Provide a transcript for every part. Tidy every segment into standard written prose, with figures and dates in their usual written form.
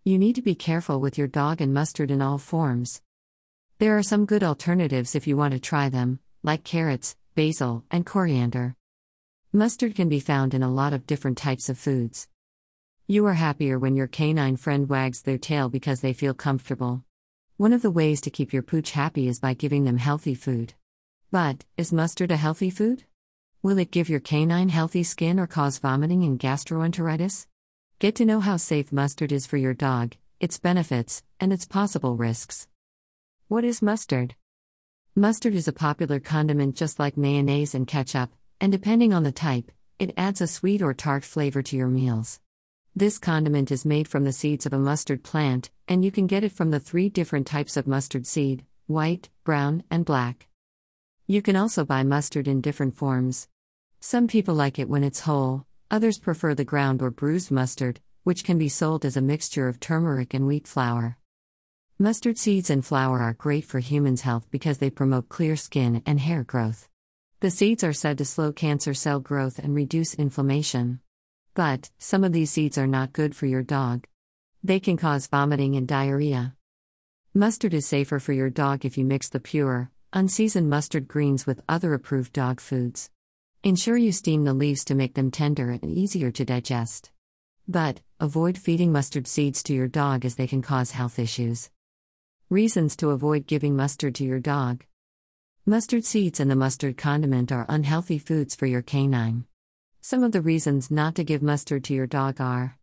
You need to be careful with your dog and mustard in all forms. There are some good alternatives if you want to try them, like carrots, basil, and coriander. Mustard can be found in a lot of different types of foods. You are happier when your canine friend wags their tail because they feel comfortable. One of the ways to keep your pooch happy is by giving them healthy food. But, is mustard a healthy food? Will it give your canine healthy skin or cause vomiting and gastroenteritis? Get to know how safe mustard is for your dog, its benefits, and its possible risks. What is mustard? Mustard is a popular condiment just like mayonnaise and ketchup, and depending on the type, it adds a sweet or tart flavor to your meals. This condiment is made from the seeds of a mustard plant, and you can get it from the 3 different types of mustard seed: white, brown, and black. You can also buy mustard in different forms. Some people like it when it's whole, others prefer the ground or bruised mustard, which can be sold as a mixture of turmeric and wheat flour. Mustard seeds and flour are great for humans' health because they promote clear skin and hair growth. The seeds are said to slow cancer cell growth and reduce inflammation. But, some of these seeds are not good for your dog. They can cause vomiting and diarrhea. Mustard is safer for your dog if you mix the pure, unseasoned mustard greens with other approved dog foods. Ensure you steam the leaves to make them tender and easier to digest. But, avoid feeding mustard seeds to your dog as they can cause health issues. Reasons to avoid giving mustard to your dog. Mustard seeds and the mustard condiment are unhealthy foods for your canine. Some of the reasons not to give mustard to your dog are: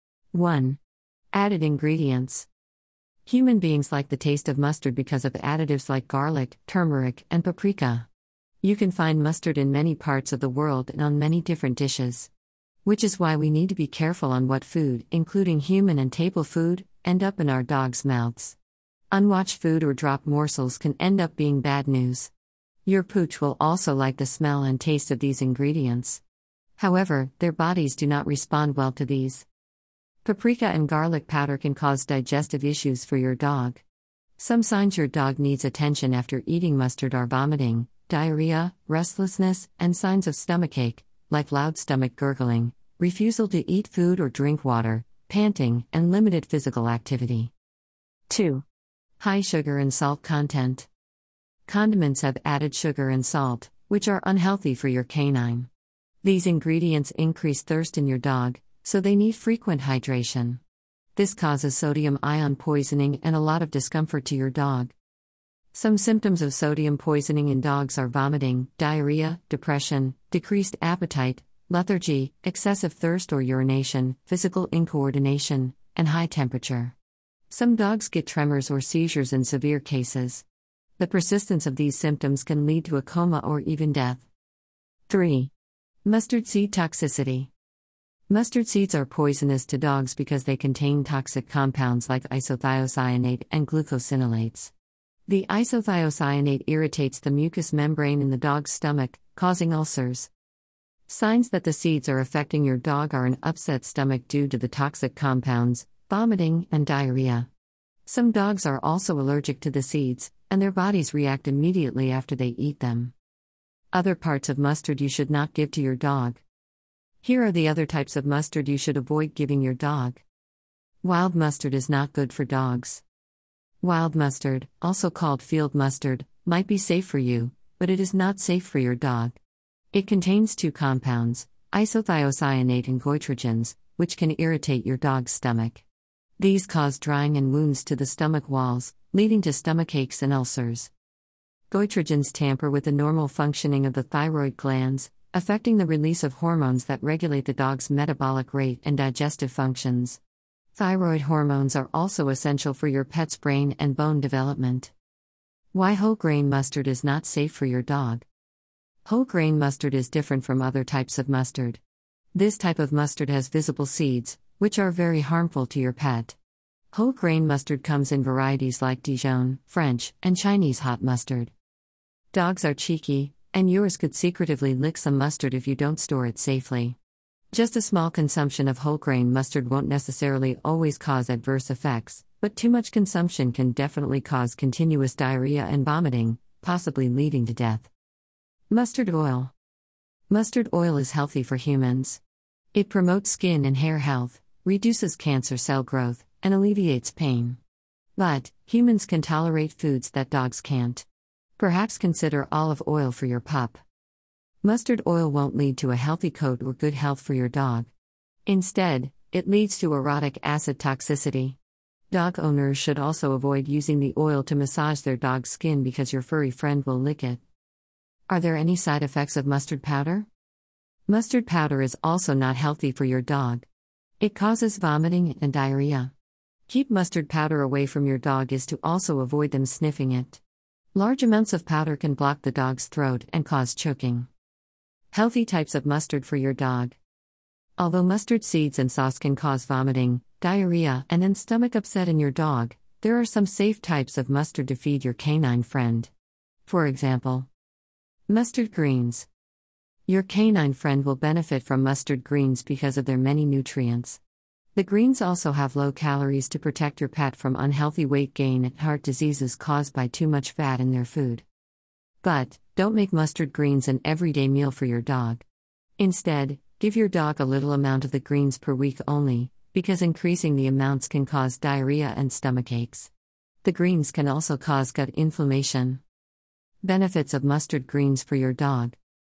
1. Added ingredients. Human beings like the taste of mustard because of additives like garlic, turmeric, and paprika. You can find mustard in many parts of the world and on many different dishes. Which is why we need to be careful on what food, including human and table food, end up in our dogs' mouths. Unwatched food or dropped morsels can end up being bad news. Your pooch will also like the smell and taste of these ingredients. However, their bodies do not respond well to these. Paprika and garlic powder can cause digestive issues for your dog. Some signs your dog needs attention after eating mustard are vomiting, diarrhea, restlessness, and signs of stomachache, like loud stomach gurgling, refusal to eat food or drink water, panting, and limited physical activity. 2. High sugar and salt content. Condiments have added sugar and salt, which are unhealthy for your canine. These ingredients increase thirst in your dog, so they need frequent hydration. This causes sodium ion poisoning and a lot of discomfort to your dog. Some symptoms of sodium poisoning in dogs are vomiting, diarrhea, depression, decreased appetite, lethargy, excessive thirst or urination, physical incoordination, and high temperature. Some dogs get tremors or seizures in severe cases. The persistence of these symptoms can lead to a coma or even death. 3. Mustard seed toxicity. Mustard seeds are poisonous to dogs because they contain toxic compounds like isothiocyanate and glucosinolates. The isothiocyanate irritates the mucous membrane in the dog's stomach, causing ulcers. Signs that the seeds are affecting your dog are an upset stomach due to the toxic compounds, vomiting, and diarrhea. Some dogs are also allergic to the seeds, and their bodies react immediately after they eat them. Other parts of mustard you should not give to your dog. Here are the other types of mustard you should avoid giving your dog. Wild mustard is not good for dogs. Wild mustard, also called field mustard, might be safe for you, but it is not safe for your dog. It contains 2 compounds, isothiocyanate and goitrogens, which can irritate your dog's stomach. These cause drying and wounds to the stomach walls, leading to stomachaches and ulcers. Goitrogens tamper with the normal functioning of the thyroid glands, affecting the release of hormones that regulate the dog's metabolic rate and digestive functions. Thyroid hormones are also essential for your pet's brain and bone development. Why whole grain mustard is not safe for your dog. Whole grain mustard is different from other types of mustard. This type of mustard has visible seeds, which are very harmful to your pet. Whole grain mustard comes in varieties like Dijon, French, and Chinese hot mustard. Dogs are cheeky, and yours could secretively lick some mustard if you don't store it safely. Just a small consumption of whole grain mustard won't necessarily always cause adverse effects, but too much consumption can definitely cause continuous diarrhea and vomiting, possibly leading to death. Mustard oil. Mustard oil is healthy for humans. It promotes skin and hair health, reduces cancer cell growth, and alleviates pain. But humans can tolerate foods that dogs can't. Perhaps consider olive oil for your pup. Mustard oil won't lead to a healthy coat or good health for your dog. Instead, it leads to orotic acid toxicity. Dog owners should also avoid using the oil to massage their dog's skin because your furry friend will lick it. Are there any side effects of mustard powder? Mustard powder is also not healthy for your dog. It causes vomiting and diarrhea. Keep mustard powder away from your dog is to also avoid them sniffing it. Large amounts of powder can block the dog's throat and cause choking. Healthy types of mustard for your dog. Although mustard seeds and sauce can cause vomiting, diarrhea, and then stomach upset in your dog, there are some safe types of mustard to feed your canine friend. For example, mustard greens. Your canine friend will benefit from mustard greens because of their many nutrients. The greens also have low calories to protect your pet from unhealthy weight gain and heart diseases caused by too much fat in their food. But, don't make mustard greens an everyday meal for your dog. Instead, give your dog a little amount of the greens per week only, because increasing the amounts can cause diarrhea and stomach aches. The greens can also cause gut inflammation. Benefits of mustard greens for your dog.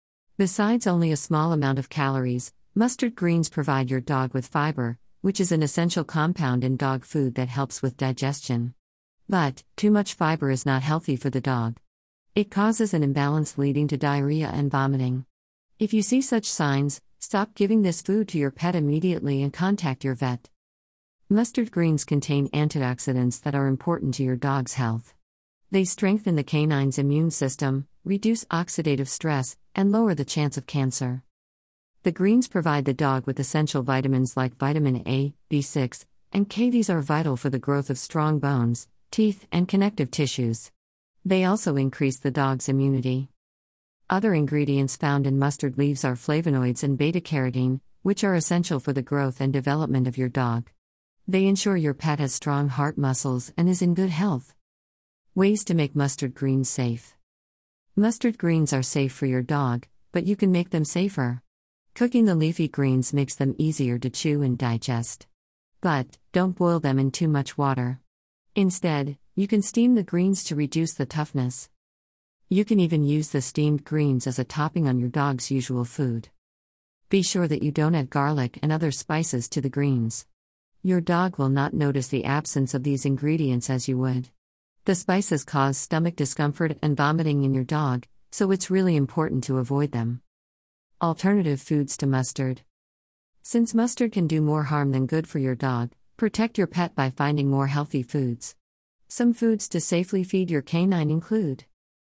Besides only a small amount of calories, mustard greens provide your dog with fiber, which is an essential compound in dog food that helps with digestion. But, too much fiber is not healthy for the dog. It causes an imbalance leading to diarrhea and vomiting. If you see such signs, stop giving this food to your pet immediately and contact your vet. Mustard greens contain antioxidants that are important to your dog's health. They strengthen the canine's immune system, reduce oxidative stress, and lower the chance of cancer. The greens provide the dog with essential vitamins like vitamin A, B6, and K. These are vital for the growth of strong bones, teeth, and connective tissues. They also increase the dog's immunity. Other ingredients found in mustard leaves are flavonoids and beta-carotene, which are essential for the growth and development of your dog. They ensure your pet has strong heart muscles and is in good health. Ways to make mustard greens safe. Mustard greens are safe for your dog, but you can make them safer. Cooking the leafy greens makes them easier to chew and digest. But, don't boil them in too much water. Instead, you can steam the greens to reduce the toughness. You can even use the steamed greens as a topping on your dog's usual food. Be sure that you don't add garlic and other spices to the greens. Your dog will not notice the absence of these ingredients as you would. The spices cause stomach discomfort and vomiting in your dog, so it's really important to avoid them. Alternative foods to mustard. Since mustard can do more harm than good for your dog, protect your pet by finding more healthy foods. Some foods to safely feed your canine include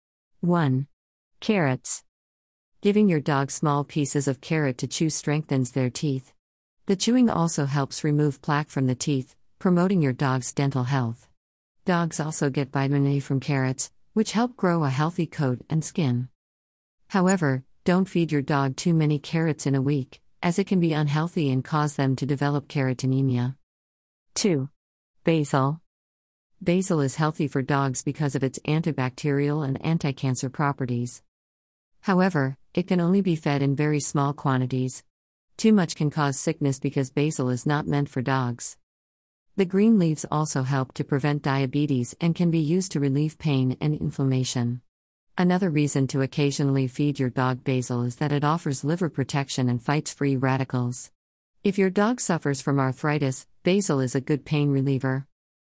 1. Carrots. Giving your dog small pieces of carrot to chew strengthens their teeth. The chewing also helps remove plaque from the teeth, promoting your dog's dental health. Dogs also get vitamin A from carrots, which help grow a healthy coat and skin. However, don't feed your dog too many carrots in a week, as it can be unhealthy and cause them to develop carotenemia. 2. Basil. Basil is healthy for dogs because of its antibacterial and anti-cancer properties. However, it can only be fed in very small quantities. Too much can cause sickness because basil is not meant for dogs. The green leaves also help to prevent diabetes and can be used to relieve pain and inflammation. Another reason to occasionally feed your dog basil is that it offers liver protection and fights free radicals. If your dog suffers from arthritis, basil is a good pain reliever.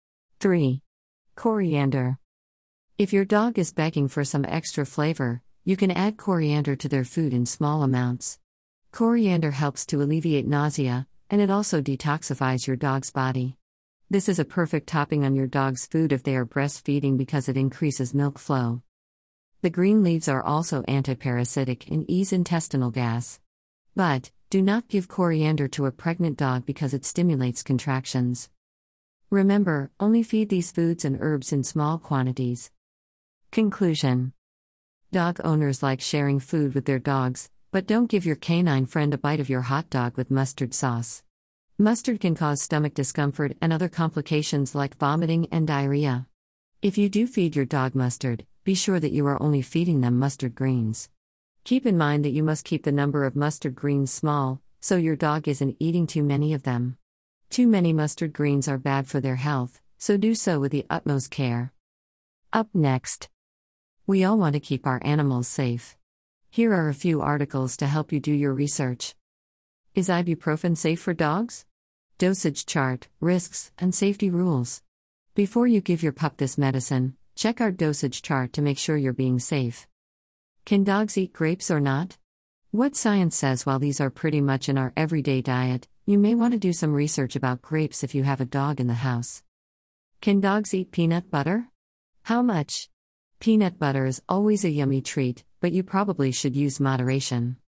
3. Coriander. If your dog is begging for some extra flavor, you can add coriander to their food in small amounts. Coriander helps to alleviate nausea, and it also detoxifies your dog's body. This is a perfect topping on your dog's food if they are breastfeeding because it increases milk flow. The green leaves are also antiparasitic and ease intestinal gas. But, do not give coriander to a pregnant dog because it stimulates contractions. Remember, only feed these foods and herbs in small quantities. Conclusion. Dog owners like sharing food with their dogs, but don't give your canine friend a bite of your hot dog with mustard sauce. Mustard can cause stomach discomfort and other complications like vomiting and diarrhea. If you do feed your dog mustard, be sure that you are only feeding them mustard greens. Keep in mind that you must keep the number of mustard greens small, so your dog isn't eating too many of them. Too many mustard greens are bad for their health, so do so with the utmost care. Up next, we all want to keep our animals safe. Here are a few articles to help you do your research. Is ibuprofen safe for dogs? Dosage chart, risks, and safety rules. Before you give your pup this medicine, check our dosage chart to make sure you're being safe. Can dogs eat grapes or not? What science says while these are pretty much in our everyday diet, you may want to do some research about grapes if you have a dog in the house. Can dogs eat peanut butter? How much? Peanut butter is always a yummy treat, but you probably should use moderation.